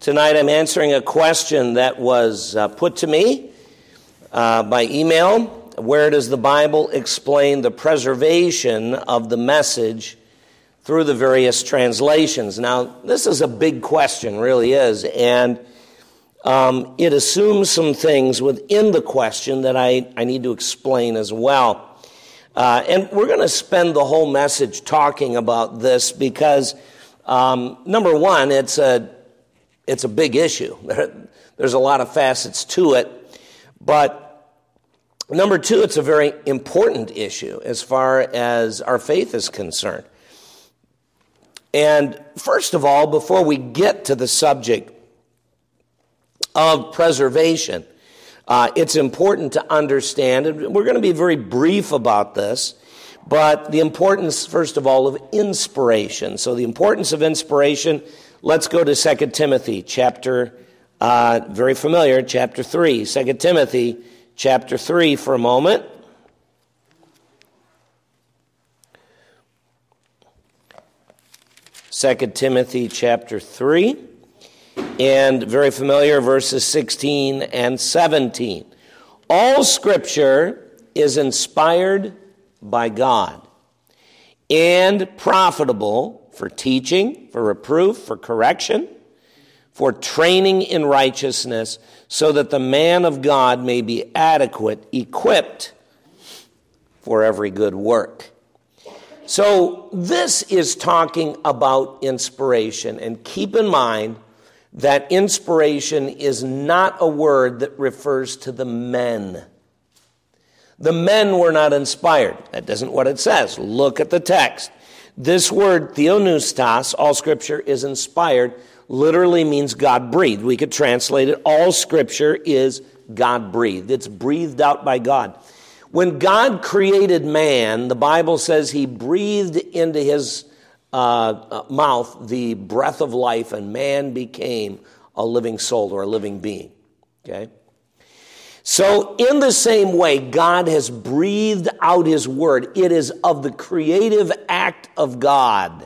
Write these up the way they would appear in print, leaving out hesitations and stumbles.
Tonight I'm answering a question that was put to me by email. Where does the Bible explain the preservation of the message through the various translations? Now, this is a big question, really is, and it assumes some things within the question that I need to explain as well. And we're going to spend the whole message talking about this because, number one, it's a big issue. There's a lot of facets to it. But number two, it's a very important issue as far as our faith is concerned. And first of all, before we get to the subject of preservation, it's important to understand, and we're going to be very brief about this, but the importance, first of all, of inspiration. So the importance of inspiration, let's go to 2 Timothy, chapter, very familiar, chapter 3. 2 Timothy, chapter 3 for a moment. Second Timothy chapter 3, and very familiar, verses 16 and 17. All Scripture is inspired by God and profitable for teaching, for reproof, for correction, for training in righteousness, so that the man of God may be adequate, equipped for every good work. So this is talking about inspiration, and keep in mind that inspiration is not a word that refers to the men. The men were not inspired. That isn't what it says. Look at the text. This word, theopneustos, all Scripture is inspired, literally means God-breathed. We could translate it, all Scripture is God-breathed. It's breathed out by God. When God created man, the Bible says he breathed into his mouth the breath of life, and man became a living soul or a living being. Okay? So in the same way, God has breathed out his word. It is of the creative act of God.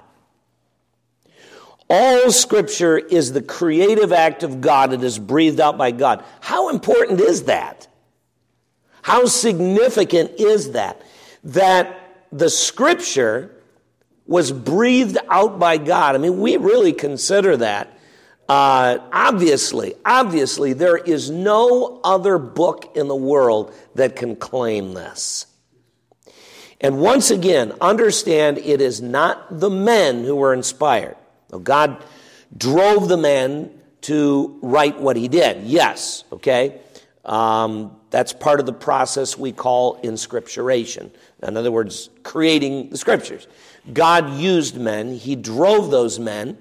All Scripture is the creative act of God. It is breathed out by God. How important is that? How significant is that? That the Scripture was breathed out by God. I mean, we really consider that. Obviously, there is no other book in the world that can claim this. And once again, understand it is not the men who were inspired. God drove the men to write what he did. Yes, okay? That's part of the process we call inscripturation. In other words, creating the Scriptures. God used men. He drove those men.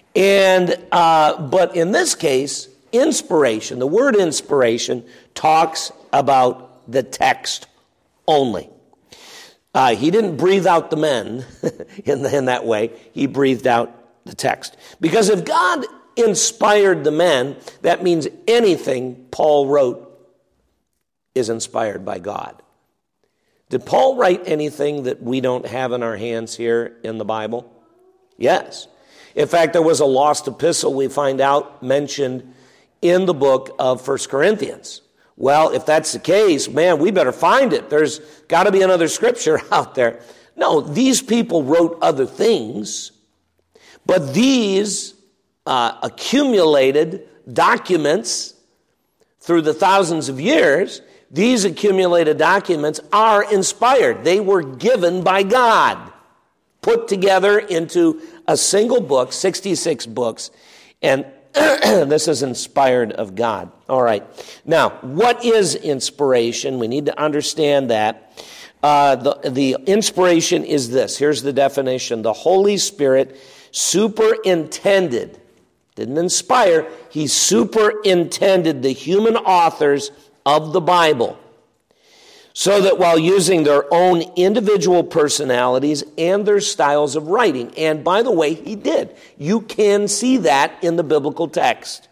But in this case, inspiration, the word inspiration talks about the text only. He didn't breathe out the men in that way. He breathed out the text. Because if God inspired the men, that means anything Paul wrote is inspired by God. Did Paul write anything that we don't have in our hands here in the Bible? Yes. In fact, there was a lost epistle we find out mentioned in the book of 1 Corinthians. Well, if that's the case, man, we better find it. There's got to be another scripture out there. No, these people wrote other things, but these accumulated documents through the thousands of years, these accumulated documents are inspired. They were given by God, put together into a single book, 66 books, and this is inspired of God. All right. Now, what is inspiration? We need to understand that. The inspiration is this. Here's the definition. The Holy Spirit superintended, didn't inspire, he superintended the human authors of the Bible, so that while using their own individual personalities and their styles of writing, and by the way, he did. You can see that in the biblical text.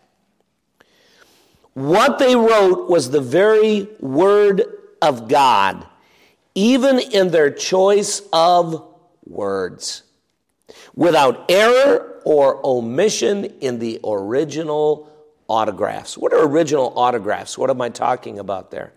What they wrote was the very word of God, even in their choice of words, without error or omission in the original autographs. What are original autographs? What am I talking about there?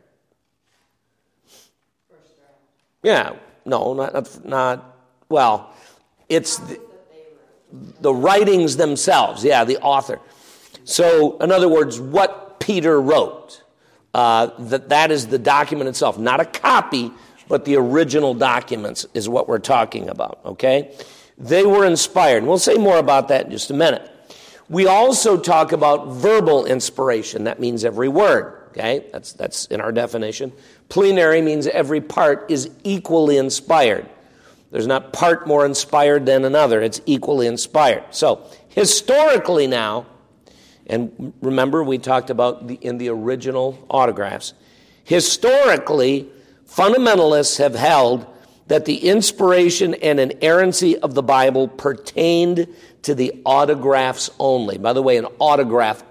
Yeah, no, not well, it's the writings themselves. Yeah, the author. So, in other words, what Peter wrote, that is the document itself, not a copy, but the original documents is what we're talking about, okay? They were inspired. And we'll say more about that in just a minute. We also talk about verbal inspiration. That means every word, okay? That's in our definition. Plenary means every part is equally inspired. There's not part more inspired than another. It's equally inspired. So, historically now, and remember we talked about in the original autographs, historically, fundamentalists have held that the inspiration and inerrancy of the Bible pertained to the autographs only. By the way, an autograph,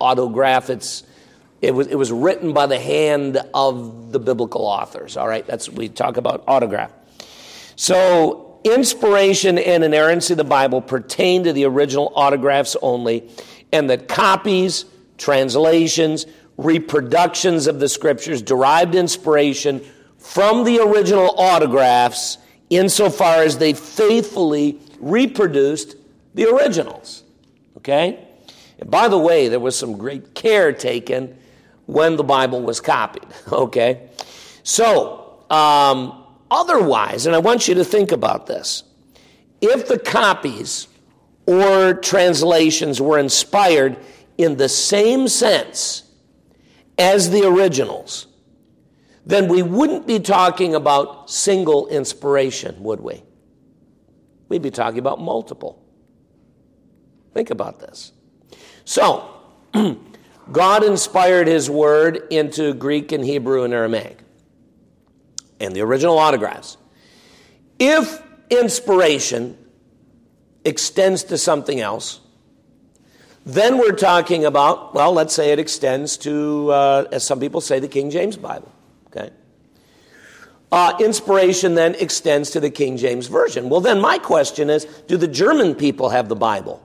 it was written by the hand of the biblical authors, all right? We talk about autograph. So, inspiration and inerrancy of the Bible pertain to the original autographs only, and that copies, translations, reproductions of the Scriptures derived inspiration from the original autographs insofar as they faithfully reproduced the originals. Okay? And by the way, there was some great care taken when the Bible was copied. Okay? So, otherwise, and I want you to think about this, if the copies or translations were inspired in the same sense as the originals, then we wouldn't be talking about single inspiration, would we? We'd be talking about multiple. Think about this. So, God inspired his word into Greek and Hebrew and Aramaic and the original autographs. If inspiration extends to something else, then we're talking about, well, let's say it extends to, as some people say, the King James Bible. Okay. Inspiration then extends to the King James Version. Well, then my question is, do the German people have the Bible?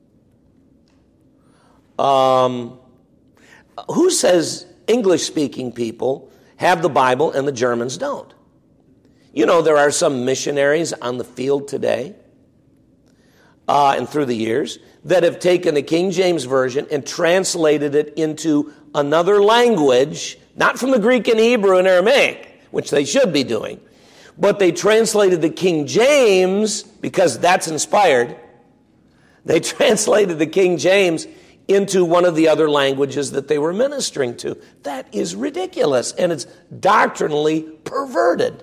Who says English-speaking people have the Bible and the Germans don't? You know, there are some missionaries on the field today and through the years that have taken the King James Version and translated it into another language, not from the Greek and Hebrew and Aramaic, which they should be doing, but they translated the King James, because that's inspired, they translated the King James into one of the other languages that they were ministering to. That is ridiculous, and it's doctrinally perverted.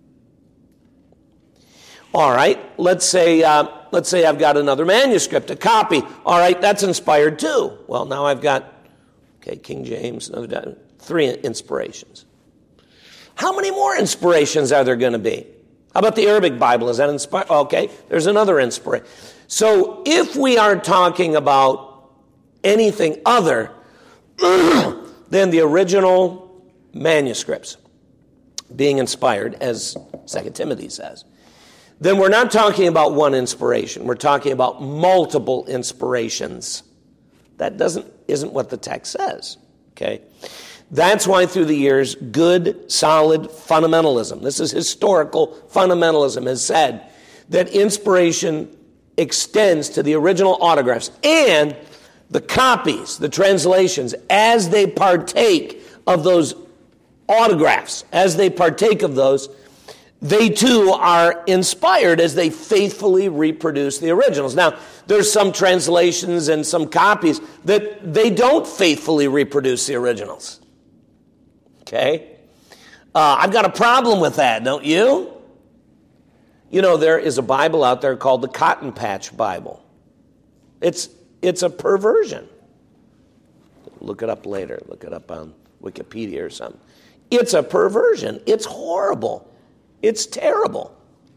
All right, let's say I've got another manuscript, a copy. All right, that's inspired too. Well, now I've got, King James, another 3 inspirations. How many more inspirations are there going to be? How about the Arabic Bible? Is that inspired? Okay, there's another inspiration. So if we are talking about anything other than the original manuscripts being inspired, as 2 Timothy says, then we're not talking about one inspiration. We're talking about multiple inspirations. That isn't what the text says. Okay? That's why through the years, good, solid fundamentalism, this is historical fundamentalism, has said that inspiration extends to the original autographs and the copies, the translations, as they partake of those autographs, as they partake of those, they too are inspired as they faithfully reproduce the originals. Now, there's some translations and some copies that they don't faithfully reproduce the originals. Okay? I've got a problem with that, don't you? You know, there is a Bible out there called the Cotton Patch Bible. It's a perversion. Look it up later. Look it up on Wikipedia or something. It's a perversion. It's horrible. It's terrible.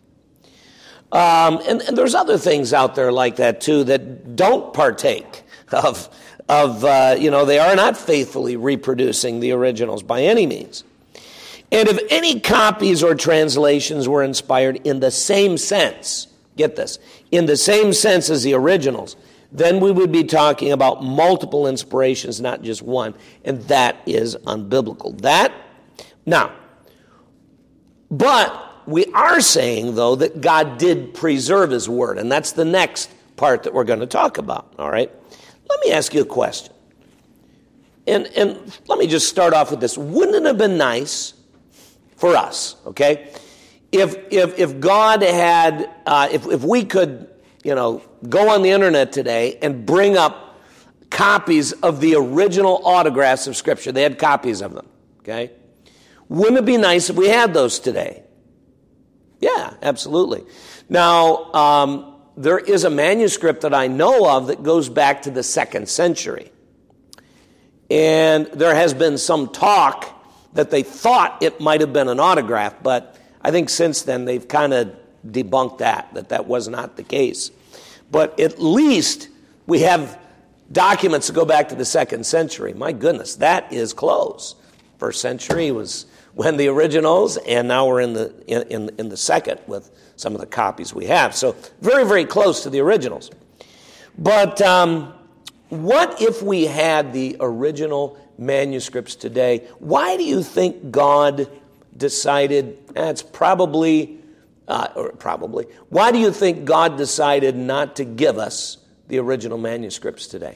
And there's other things out there like that too that don't partake of they are not faithfully reproducing the originals by any means. And if any copies or translations were inspired in the same sense, get this, in the same sense as the originals, then we would be talking about multiple inspirations, not just one, and that is unbiblical. But we are saying, though, that God did preserve his word, and that's the next part that we're going to talk about, all right? Let me ask you a question. And let me just start off with this. Wouldn't it have been nice for us, okay, if God had, if we could, go on the internet today and bring up copies of the original autographs of Scripture? They had copies of them, okay? Wouldn't it be nice if we had those today? Yeah, absolutely. Now, there is a manuscript that I know of that goes back to the 2nd century. And there has been some talk that they thought it might have been an autograph, but I think since then they've kind of debunked that was not the case. But at least we have documents that go back to the 2nd century. My goodness, that is close. 1st century was when the originals, and now we're in the second with some of the copies we have. So very, very close to the originals. But what if we had the original manuscripts today? Why do you think God decided, why do you think God decided not to give us the original manuscripts today?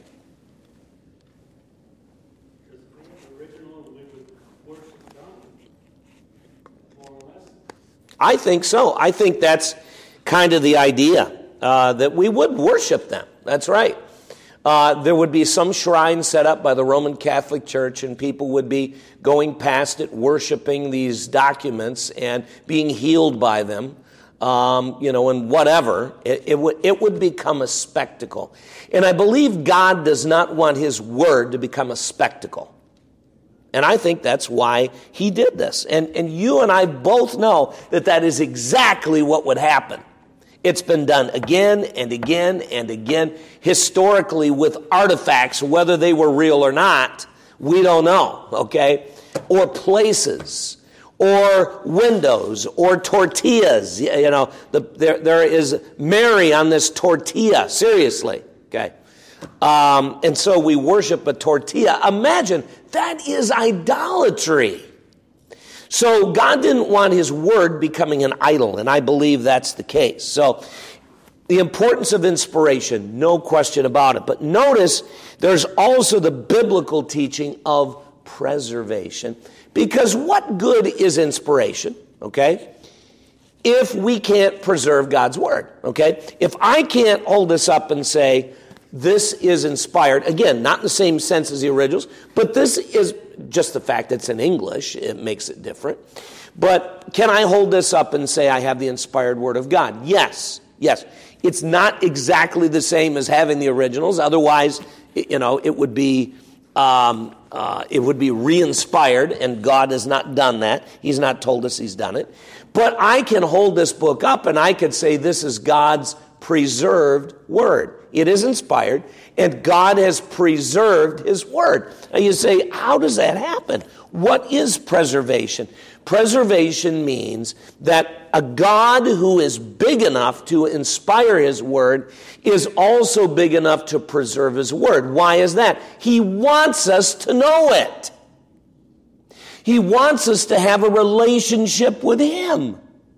I think so. I think that's kind of the idea, that we would worship them. That's right. There would be some shrine set up by the Roman Catholic Church, and people would be going past it, worshiping these documents and being healed by them, and whatever. It would become a spectacle. And I believe God does not want his word to become a spectacle. And I think that's why he did this. And you and I both know that is exactly what would happen. It's been done again and again and again, historically, with artifacts, whether they were real or not, we don't know, okay? Or places, or windows, or tortillas. There is Mary on this tortilla, seriously, okay? And so we worship a tortilla. Imagine, that is idolatry. So God didn't want his word becoming an idol, and I believe that's the case. So the importance of inspiration, no question about it. But notice there's also the biblical teaching of preservation. Because what good is inspiration, okay, if we can't preserve God's word, okay? If I can't hold this up and say, this is inspired, again, not in the same sense as the originals, but this is just the fact that it's in English. It makes it different. But can I hold this up and say I have the inspired word of God? Yes. It's not exactly the same as having the originals. Otherwise, it would be re-inspired, and God has not done that. He's not told us he's done it. But I can hold this book up and I could say this is God's preserved word. It is inspired, and God has preserved his word. Now you say, how does that happen? What is preservation? Preservation means that a God who is big enough to inspire his word is also big enough to preserve his word. Why is that? He wants us to know it. He wants us to have a relationship with him.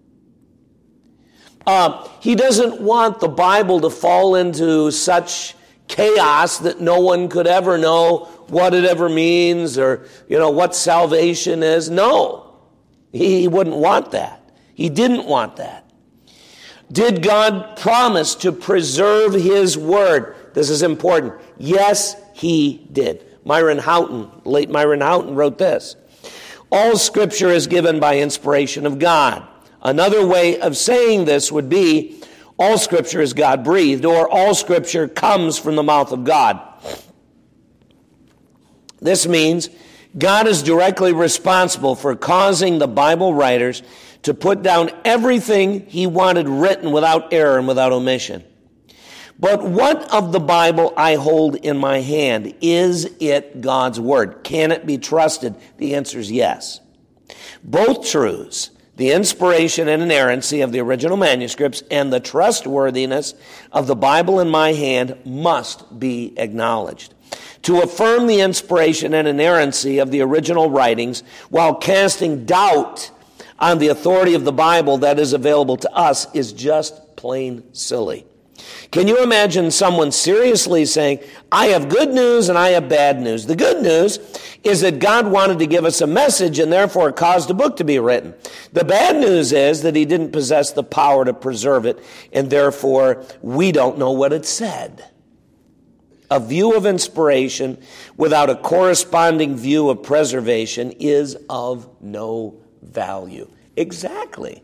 He doesn't want the Bible to fall into such chaos that no one could ever know what it ever means or, what salvation is. No, he wouldn't want that. He didn't want that. Did God promise to preserve his word? This is important. Yes, he did. Late Myron Houghton wrote this. All Scripture is given by inspiration of God. Another way of saying this would be, all Scripture is God-breathed, or all Scripture comes from the mouth of God. This means God is directly responsible for causing the Bible writers to put down everything he wanted written without error and without omission. But what of the Bible I hold in my hand? Is it God's word? Can it be trusted? The answer is yes. Both truths, The inspiration and inerrancy of the original manuscripts and the trustworthiness of the Bible in my hand must be acknowledged. To affirm the inspiration and inerrancy of the original writings while casting doubt on the authority of the Bible that is available to us is just plain silly. Can you imagine someone seriously saying, I have good news and I have bad news? The good news is that God wanted to give us a message and therefore caused a book to be written. The bad news is that he didn't possess the power to preserve it, and therefore we don't know what it said. A view of inspiration without a corresponding view of preservation is of no value. Exactly.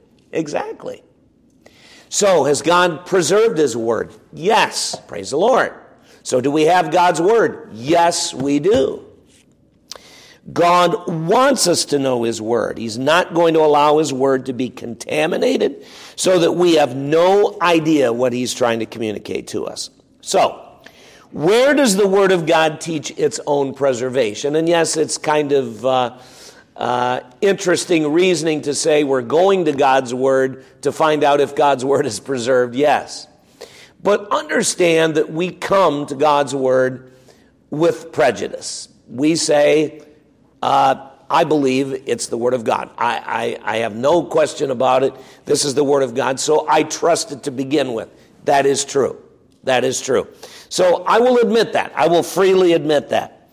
So, has God preserved his word? Yes. Praise the Lord. So, do we have God's word? Yes, we do. God wants us to know his word. He's not going to allow his word to be contaminated so that we have no idea what he's trying to communicate to us. So, where does the word of God teach its own preservation? And yes, it's kind of interesting reasoning to say we're going to God's word to find out if God's word is preserved. Yes. But understand that we come to God's word with prejudice. We say, I believe it's the word of God. I have no question about it. This is the word of God, so I trust it to begin with. That is true. So I will admit that. I will freely admit that.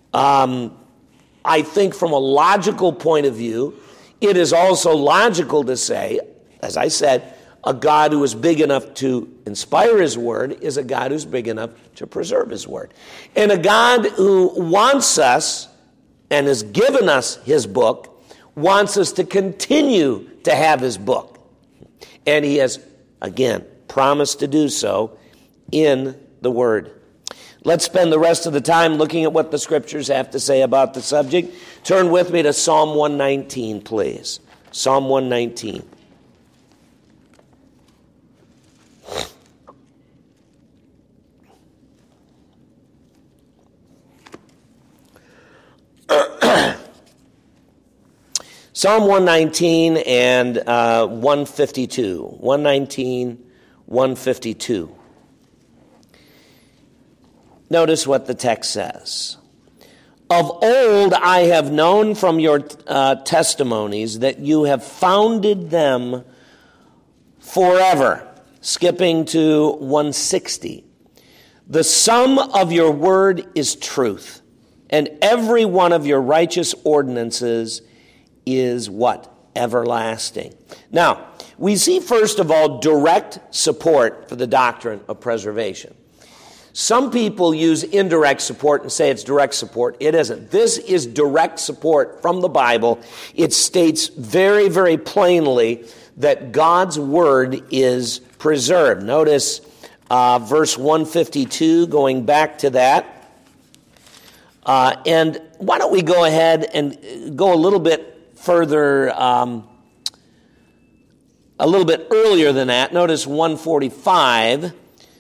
I think from a logical point of view, it is also logical to say, as I said, a God who is big enough to inspire his word is a God who's big enough to preserve his word. And a God who wants us and has given us his book wants us to continue to have his book. And he has, again, promised to do so in the word. Let's spend the rest of the time looking at what the scriptures have to say about the subject. Turn with me to Psalm 119, please. Psalm 119. Psalm 119 and 152. 119, 152. Notice what the text says. Of old I have known from your testimonies that you have founded them forever. Skipping to 160. The sum of your word is truth, and every one of your righteous ordinances is what? Everlasting. Now, we see first of all direct support for the doctrine of preservation. Some people use indirect support and say it's direct support. It isn't. This is direct support from the Bible. It states very, very plainly that God's word is preserved. Notice verse 152, going back to that. And why don't we go ahead and go a little bit further, a little bit earlier than that. Notice 145.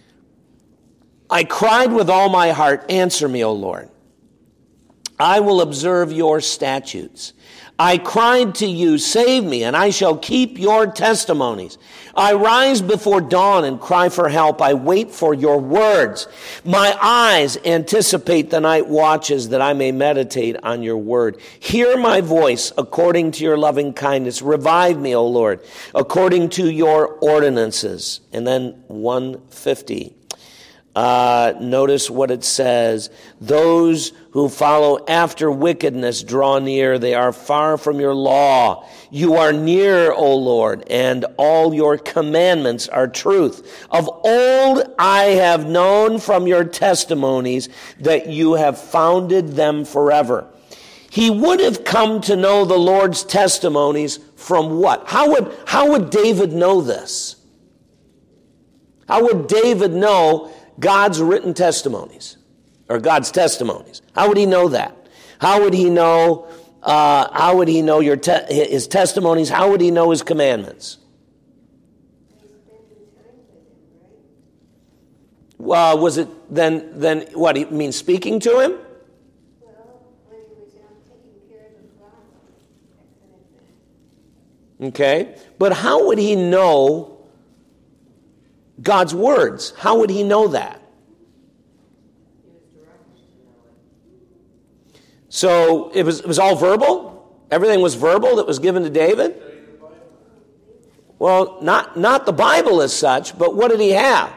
I cried with all my heart, answer me, O Lord. I will observe your statutes. I cried to you, save me, and I shall keep your testimonies. I rise before dawn and cry for help. I wait for your words. My eyes anticipate the night watches that I may meditate on your word. Hear my voice according to your loving kindness. Revive me, O Lord, according to your ordinances. And then 150. Notice what it says. Those who follow after wickedness draw near. They are far from your law. You are near, O Lord, and all your commandments are truth. Of old I have known from your testimonies that you have founded them forever. He would have come to know the Lord's testimonies from what? How would David know this? How would David know God's written testimonies, or God's testimonies? How would he know that? How would he know? His testimonies? How would he know his commandments? Well, was it then? What he means? Speaking to him? Well, when he was out taking care of the flock, that kind of thing. Okay? But how would he know God's words? How would he know that? So it was all verbal? Everything was verbal that was given to David? Well, not the Bible as such, but what did he have?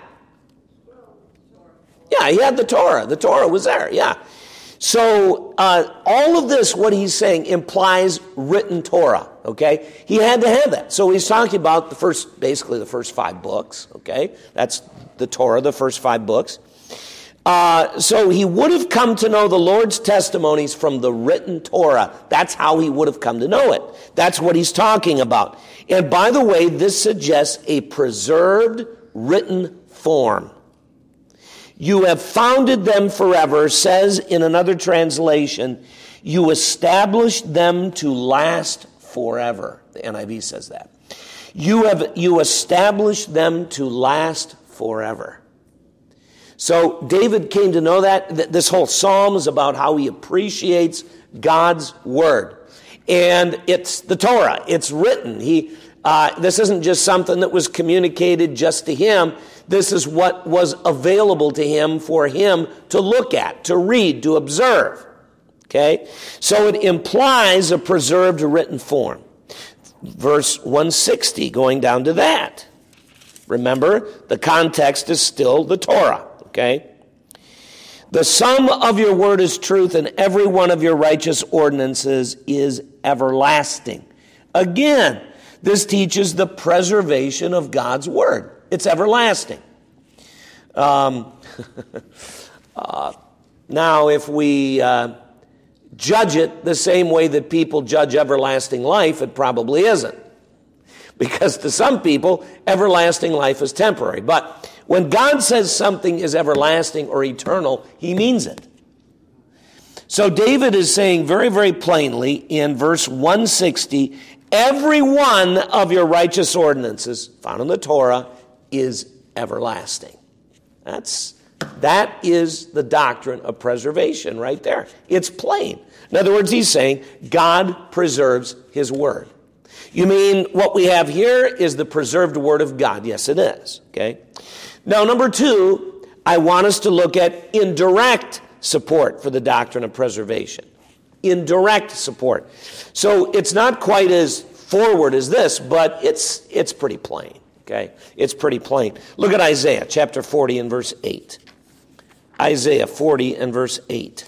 Yeah, he had the Torah. The Torah was there, yeah. So all of this, what he's saying, implies written Torah, okay? He had to have that. So he's talking about basically the first 5 books, okay? That's the Torah, the first 5 books. So he would have come to know the Lord's testimonies from the written Torah. That's how he would have come to know it. That's what he's talking about. And by the way, this suggests a preserved written form. You have founded them forever, says in another translation, you established them to last forever. The NIV says that. You established them to last forever. So David came to know that. This whole psalm is about how he appreciates God's word. And it's the Torah. It's written. This isn't just something that was communicated just to him. This is what was available to him for him to look at, to read, to observe. Okay? So it implies a preserved written form. Verse 160, going down to that. Remember, the context is still the Torah. Okay? The sum of your word is truth, and every one of your righteous ordinances is everlasting. Again, this teaches the preservation of God's word. It's everlasting. Now, if we judge it the same way that people judge everlasting life, it probably isn't. Because to some people, everlasting life is temporary. But when God says something is everlasting or eternal, he means it. So David is saying very, very plainly in verse 160, every one of your righteous ordinances found in the Torah is everlasting. That is the doctrine of preservation right there. It's plain. In other words, he's saying God preserves his word. You mean what we have here is the preserved word of God? Yes, it is. Okay. Now, number 2, I want us to look at indirect support for the doctrine of preservation. Indirect support. So it's not quite as forward as this, but it's pretty plain. Okay? It's pretty plain. Look at Isaiah chapter 40 and verse 8. Isaiah 40 and verse 8.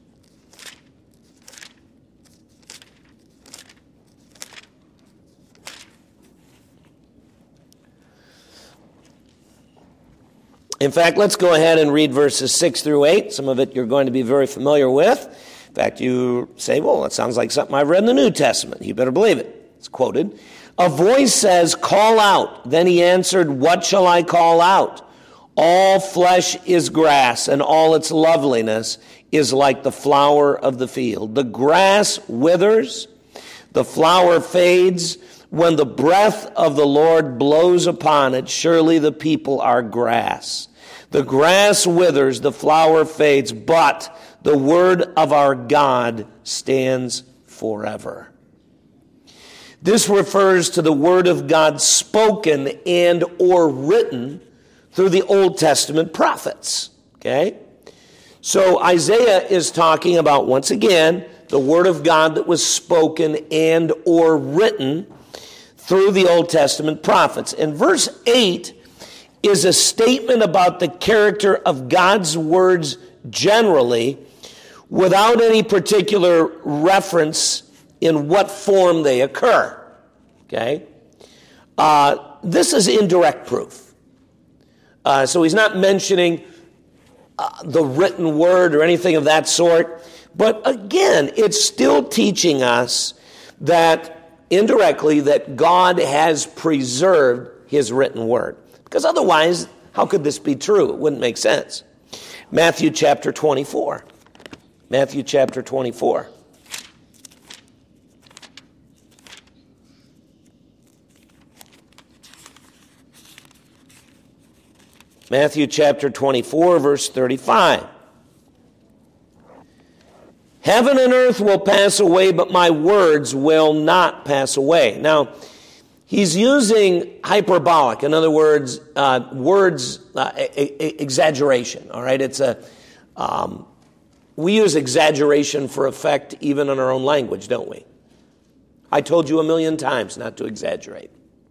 In fact, let's go ahead and read verses 6 through 8. Some of it you're going to be very familiar with. In fact, you say, well, that sounds like something I've read in the New Testament. You better believe it. It's quoted. A voice says, call out. Then he answered, what shall I call out? All flesh is grass, and all its loveliness is like the flower of the field. The grass withers, the flower fades. When the breath of the Lord blows upon it, surely the people are grass. The grass withers, the flower fades, but the word of our God stands forever. This refers to the word of God spoken and or written through the Old Testament prophets. Okay? So Isaiah is talking about, once again, the word of God that was spoken and or written through the Old Testament prophets. And verse 8 is a statement about the character of God's words generally, without any particular reference in what form they occur. Okay? This is indirect proof. So he's not mentioning the written word or anything of that sort. But again, it's still teaching us that indirectly that God has preserved his written word. Because otherwise, how could this be true? It wouldn't make sense. Matthew chapter 24. Matthew chapter 24. Matthew chapter 24, verse 35. Heaven and earth will pass away, but my words will not pass away. Now, He's using hyperbolic, in other words, exaggeration. All right, we use exaggeration for effect even in our own language, don't we? I told you 1,000,000 times not to exaggerate.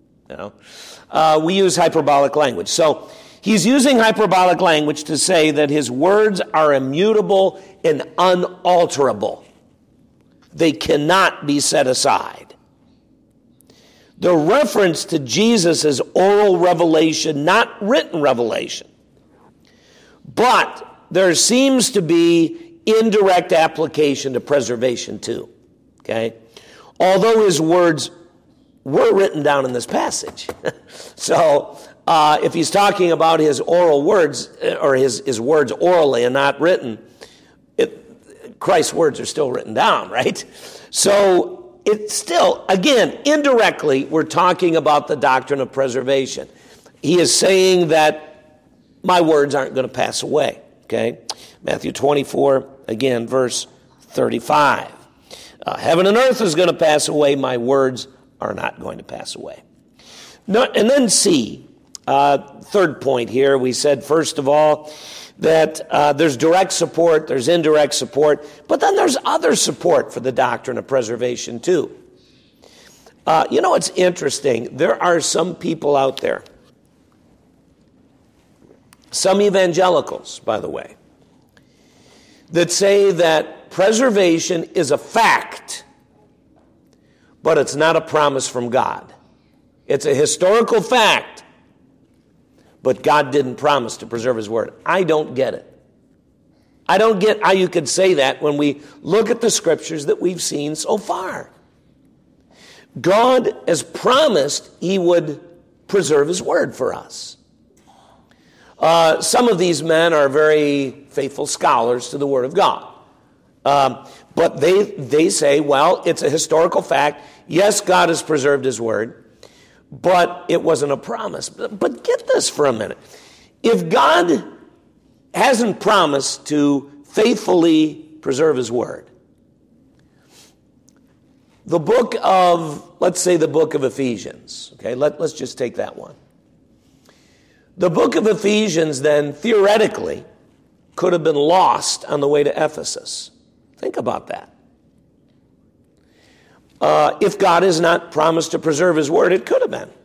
We use hyperbolic language. So he's using hyperbolic language to say that his words are immutable and unalterable. They cannot be set aside. The reference to Jesus is oral revelation, not written revelation. But there seems to be indirect application to preservation too. Okay? Although his words were written down in this passage. So if he's talking about his oral words, or his words orally and not written, Christ's words are still written down, right? So it's still, again, indirectly, we're talking about the doctrine of preservation. He is saying that my words aren't going to pass away, okay? Matthew 24, again, verse 35. Heaven and earth is going to pass away, my words are not going to pass away. No, and then C, third point here, we said, first of all, that there's direct support, there's indirect support, but then there's other support for the doctrine of preservation too. It's interesting. There are some people out there, some evangelicals, by the way, that say that preservation is a fact, but it's not a promise from God. It's a historical fact, but God didn't promise to preserve his word. I don't get it. I don't get how you could say that when we look at the scriptures that we've seen so far. God has promised he would preserve his word for us. Some of these men are very faithful scholars to the word of God. But they say, well, it's a historical fact. Yes, God has preserved his word, but it wasn't a promise. But get this for a minute. If God hasn't promised to faithfully preserve his word, the book of, let's say the book of Ephesians, okay, let's just take that one. The book of Ephesians then theoretically could have been lost on the way to Ephesus. Think about that. If God has not promised to preserve his word, it could have been.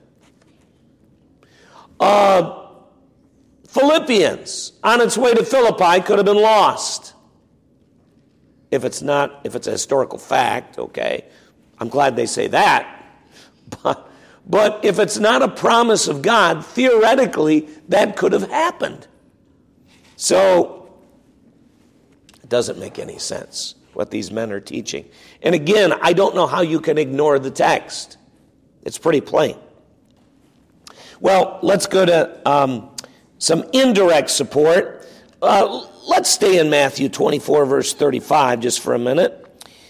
Philippians, on its way to Philippi, could have been lost. If it's a historical fact, okay, I'm glad they say that. But if it's not a promise of God, theoretically, that could have happened. So, it doesn't make any sense what these men are teaching. And again, I don't know how you can ignore the text. It's pretty plain. Well, let's go to some indirect support. Let's stay in Matthew 24, verse 35, just for a minute.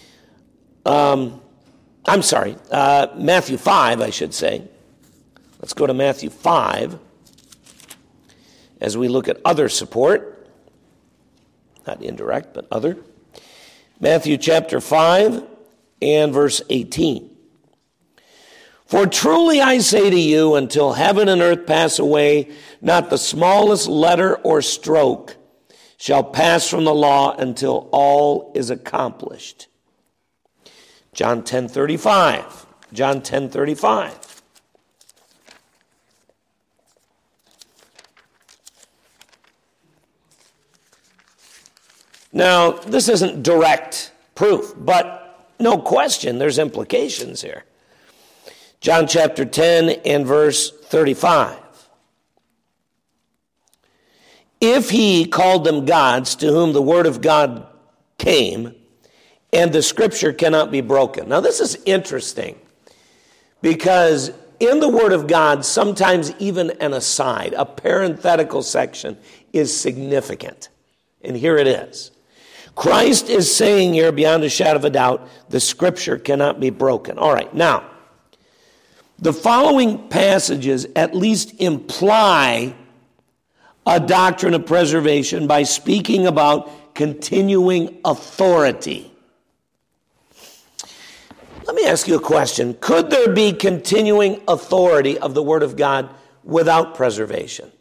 Matthew 5, I should say. Let's go to Matthew 5 as we look at other support. Not indirect, but other. Matthew chapter 5 and verse 18. For truly I say to you, until heaven and earth pass away, not the smallest letter or stroke shall pass from the law until all is accomplished. John 10:35. John 10:35. Now, this isn't direct proof, but no question there's implications here. John chapter 10 and verse 35. If he called them gods to whom the word of God came, and the scripture cannot be broken. Now this is interesting because in the word of God, sometimes even an aside, a parenthetical section is significant. And here it is. Christ is saying here, beyond a shadow of a doubt, the scripture cannot be broken. All right, now, the following passages at least imply a doctrine of preservation by speaking about continuing authority. Let me ask you a question. Could there be continuing authority of the Word of God without preservation?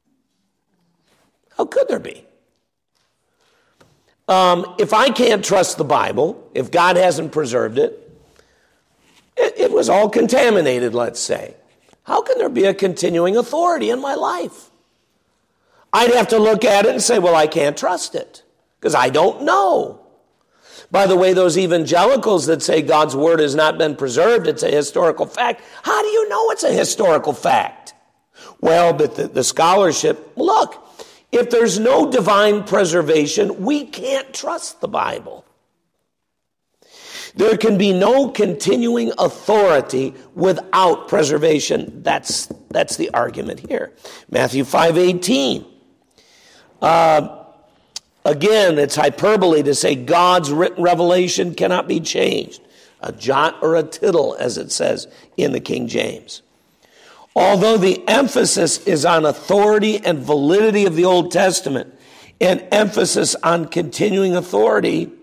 How could there be? If I can't trust the Bible, if God hasn't preserved it, it was all contaminated, let's say. How can there be a continuing authority in my life? I'd have to look at it and say, well, I can't trust it because I don't know. By the way, those evangelicals that say God's word has not been preserved, it's a historical fact. How do you know it's a historical fact? Well, but the scholarship, look, if there's no divine preservation, we can't trust the Bible. There can be no continuing authority without preservation. That's the argument here. Matthew 5:18. Again, it's hyperbole to say God's written revelation cannot be changed. A jot or a tittle, as it says in the King James. Although the emphasis is on authority and validity of the Old Testament, and emphasis on continuing authority,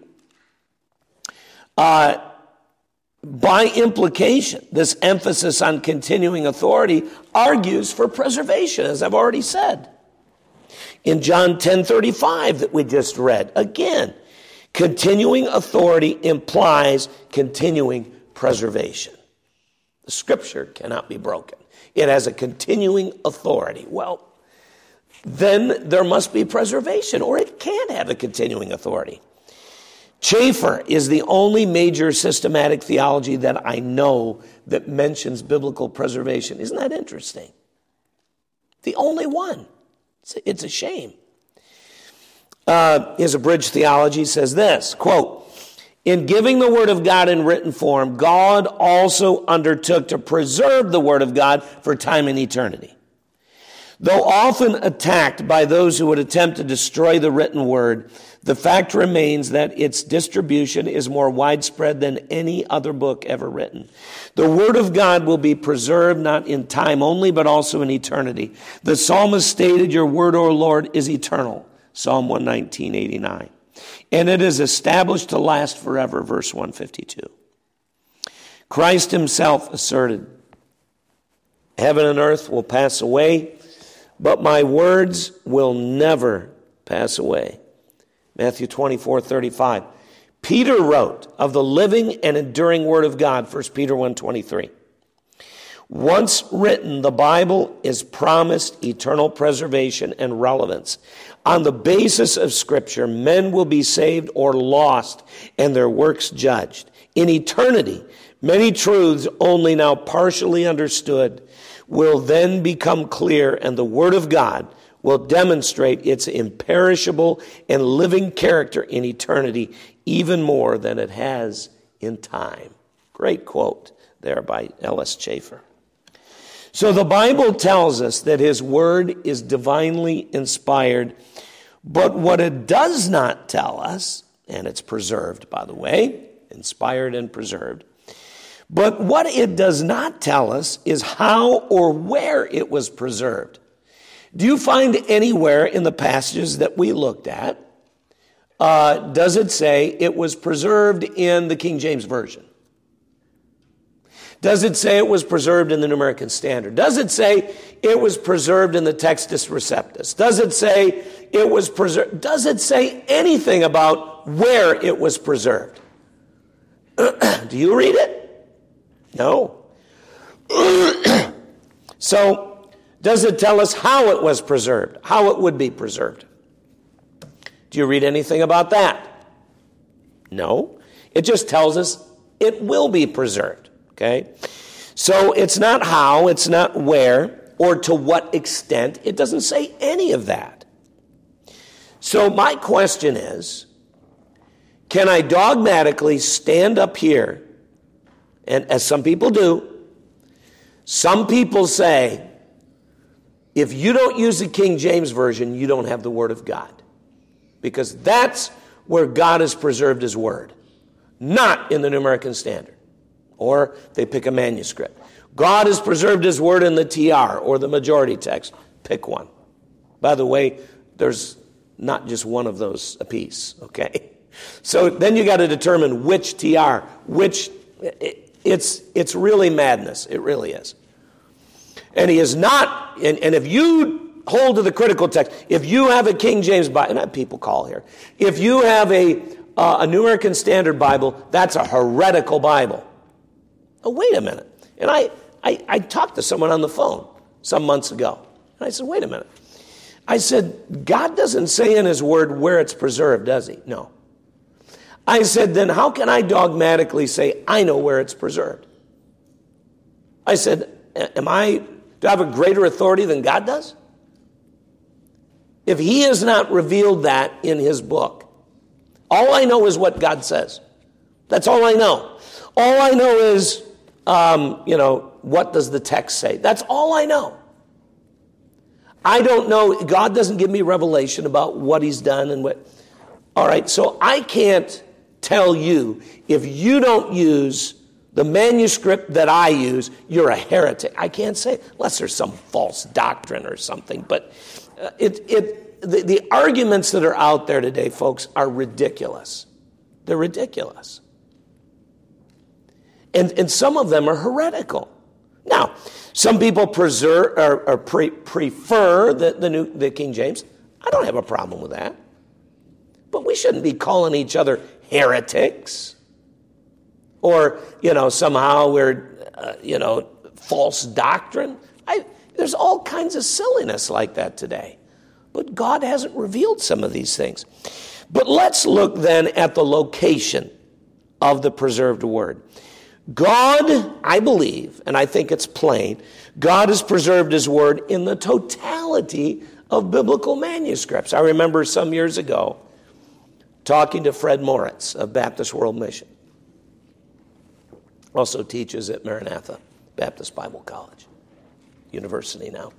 by implication, this emphasis on continuing authority argues for preservation, as I've already said. In John 10:35 that we just read, again, continuing authority implies continuing preservation. The Scripture cannot be broken. It has a continuing authority. Well, then there must be preservation, or it can't have a continuing authority. Chafer is the only major systematic theology that I know that mentions biblical preservation. Isn't that interesting? The only one. It's a shame. His abridged theology says this, quote, in giving the Word of God in written form, God also undertook to preserve the Word of God for time and eternity. Though often attacked by those who would attempt to destroy the written Word, the fact remains that its distribution is more widespread than any other book ever written. The Word of God will be preserved not in time only, but also in eternity. The psalmist stated, your Word, O Lord, is eternal. Psalm 119:89. And it is established to last forever, verse 152. Christ himself asserted, heaven and earth will pass away, but my words will never pass away. Matthew 24:35. Peter wrote of the living and enduring Word of God, 1 Peter 1:23. Once written, the Bible is promised eternal preservation and relevance. On the basis of Scripture, men will be saved or lost and their works judged. In eternity, many truths only now partially understood will then become clear, and the Word of God will demonstrate its imperishable and living character in eternity even more than it has in time. Great quote there by L.S. Chafer. So the Bible tells us that His Word is divinely inspired, but what it does not tell us, and it's preserved, by the way, inspired and preserved, but what it does not tell us is how or where it was preserved. Do you find anywhere in the passages that we looked at, does it say it was preserved in the King James Version? Does it say it was preserved in the New American Standard? Does it say it was preserved in the Textus Receptus? Does it say it was preserved? Does it say anything about where it was preserved? Do you read it? No. So, does it tell us how it was preserved? How it would be preserved? Do you read anything about that? No. It just tells us it will be preserved. Okay? So it's not how, it's not where, or to what extent. It doesn't say any of that. So my question is, can I dogmatically stand up here, and as some people do, some people say, if you don't use the King James Version, you don't have the Word of God. Because that's where God has preserved His Word, not in the New American Standard. Or they pick a manuscript. God has preserved His Word in the TR or the majority text. Pick one. By the way, there's not just one of those apiece, okay? So then you got to determine which TR, which It's really madness. It really is. And he is not, and if you hold to the critical text, if you have a King James Bible, and I have people call here, if you have a New American Standard Bible, that's a heretical Bible. Oh, wait a minute. And I talked to someone on the phone some months ago. And I said, wait a minute. I said, God doesn't say in his word where it's preserved, does he? No. I said, then how can I dogmatically say I know where it's preserved? I said, do I have a greater authority than God does? If he has not revealed that in his book, all I know is what God says. That's all I know. All I know is, what does the text say? That's all I know. I don't know. God doesn't give me revelation about what he's done and what. All right, so I can't tell you if you don't use the manuscript that I use, you're a heretic. I can't say, unless there's some false doctrine or something. But the arguments that are out there today, folks, are ridiculous. They're ridiculous. And some of them are heretical. Now, some people prefer the King James. I don't have a problem with that. But we shouldn't be calling each other heretics. Or, somehow we're, false doctrine. There's all kinds of silliness like that today. But God hasn't revealed some of these things. But let's look then at the location of the preserved word. God, I believe, and I think it's plain, God has preserved his word in the totality of biblical manuscripts. I remember some years ago talking to Fred Moritz of Baptist World Mission. Also teaches at Maranatha Baptist Bible College, university now.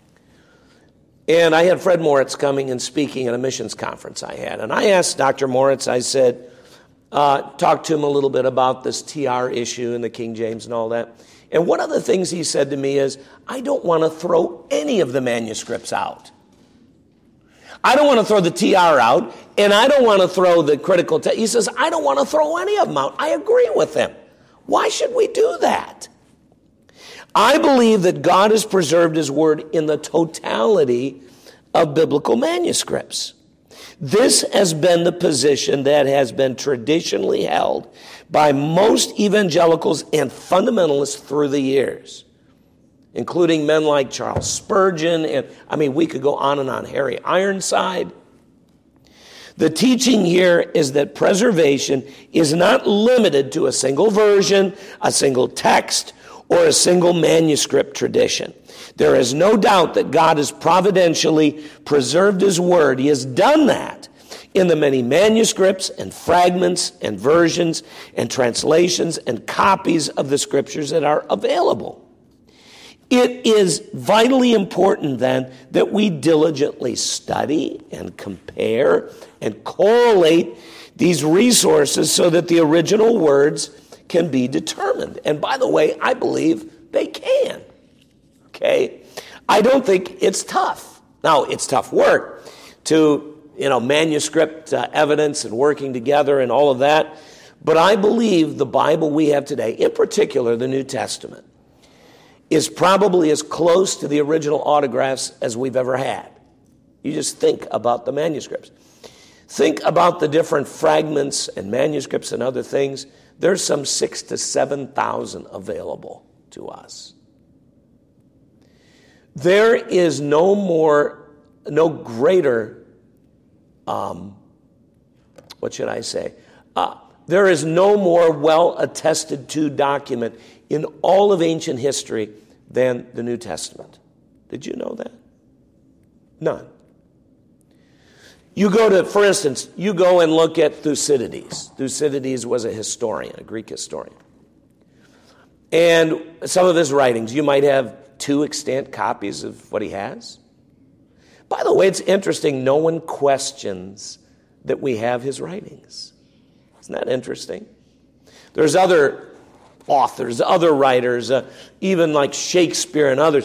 And I had Fred Moritz coming and speaking at a missions conference I had. And I asked Dr. Moritz, I said, talk to him a little bit about this TR issue and the King James and all that. And one of the things he said to me is, I don't want to throw any of the manuscripts out. I don't want to throw the TR out, and I don't want to throw the critical text. He says, I don't want to throw any of them out. I agree with him. Why should we do that? I believe that God has preserved his word in the totality of biblical manuscripts. This has been the position that has been traditionally held by most evangelicals and fundamentalists through the years, including men like Charles Spurgeon, and we could go on and on, Harry Ironside. The teaching here is that preservation is not limited to a single version, a single text, or a single manuscript tradition. There is no doubt that God has providentially preserved his word. He has done that in the many manuscripts and fragments and versions and translations and copies of the scriptures that are available. It is vitally important then that we diligently study and compare and correlate these resources so that the original words can be determined. And by the way, I believe they can. Okay? I don't think it's tough. Now, it's tough work to, manuscript evidence and working together and all of that. But I believe the Bible we have today, in particular the New Testament, is probably as close to the original autographs as we've ever had. You just think about the manuscripts. Think about the different fragments and manuscripts and other things. There's some 6,000 to 7,000 available to us. There is no greater, there is no more well-attested to document in all of ancient history than the New Testament. Did you know that? None. For instance, you go and look at Thucydides. Thucydides was a historian, a Greek historian. And some of his writings, you might have 2 extant copies of what he has. By the way, it's interesting, no one questions that we have his writings. Isn't that interesting? There's other authors, other writers, even like Shakespeare and others.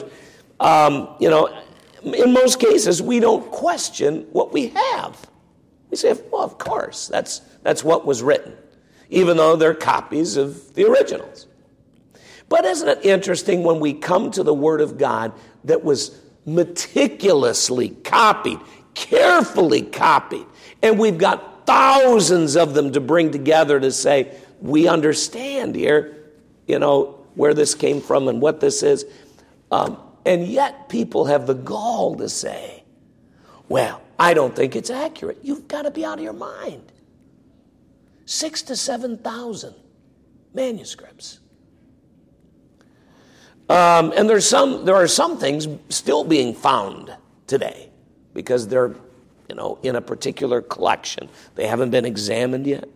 In most cases, we don't question what we have. We say, well, of course, that's what was written. even though they're copies of the originals. But isn't it interesting when we come to the Word of God that was meticulously copied, carefully copied, and we've got thousands of them to bring together to say, we understand here, where this came from and what this is. And yet people have the gall to say, well, I don't think it's accurate. You've got to be out of your mind. 6,000 to 7,000 manuscripts. And there are some things still being found today because they're, in a particular collection. They haven't been examined yet.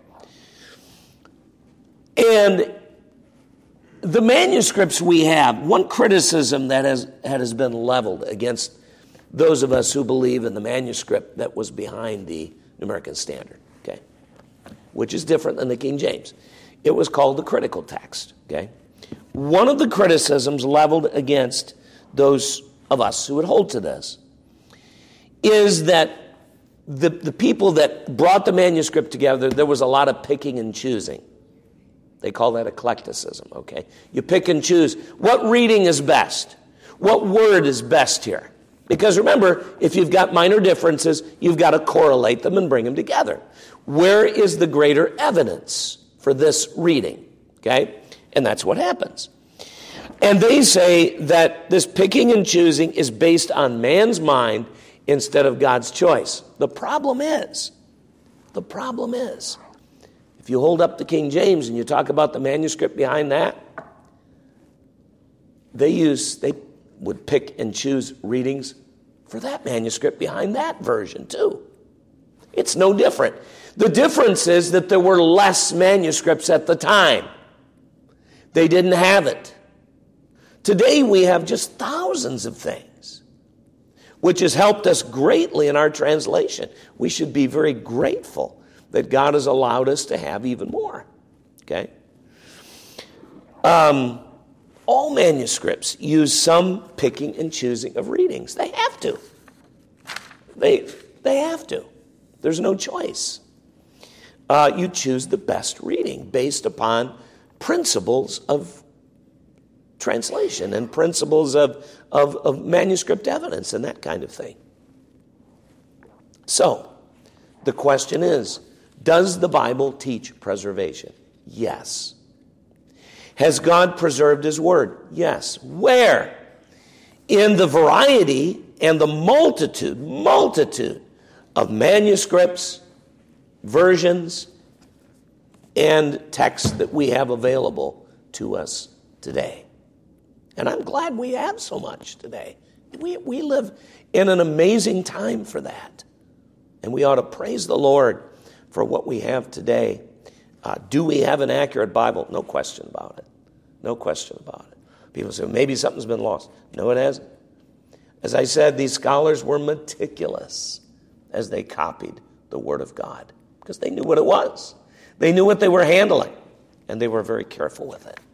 And the manuscripts we have, one criticism that has been leveled against those of us who believe in the manuscript that was behind the New American Standard, okay, which is different than the King James. It was called the critical text, okay? One of the criticisms leveled against those of us who would hold to this is that the people that brought the manuscript together, there was a lot of picking and choosing. They call that eclecticism, okay? You pick and choose. What reading is best? What word is best here? Because remember, if you've got minor differences, you've got to correlate them and bring them together. Where is the greater evidence for this reading? Okay? And that's what happens. And they say that this picking and choosing is based on man's mind instead of God's choice. The problem is, if you hold up the King James and you talk about the manuscript behind that, they would pick and choose readings for that manuscript behind that version too. It's no different. The difference is that there were less manuscripts at the time. They didn't have it. Today we have just thousands of things, which has helped us greatly in our translation. We should be very grateful that God has allowed us to have even more. Okay? All manuscripts use some picking and choosing of readings. They have to. They have to. There's no choice. You choose the best reading based upon principles of translation and principles of manuscript evidence and that kind of thing. So, the question is, does the Bible teach preservation? Yes. Has God preserved His Word? Yes. Where? In the variety and the multitude of manuscripts, versions, and texts that we have available to us today. And I'm glad we have so much today. We live in an amazing time for that. And we ought to praise the Lord for what we have today. Do we have an accurate Bible? No question about it. No question about it. People say, maybe something's been lost. No, it hasn't. As I said, these scholars were meticulous as they copied the Word of God because they knew what it was. They knew what they were handling, and they were very careful with it.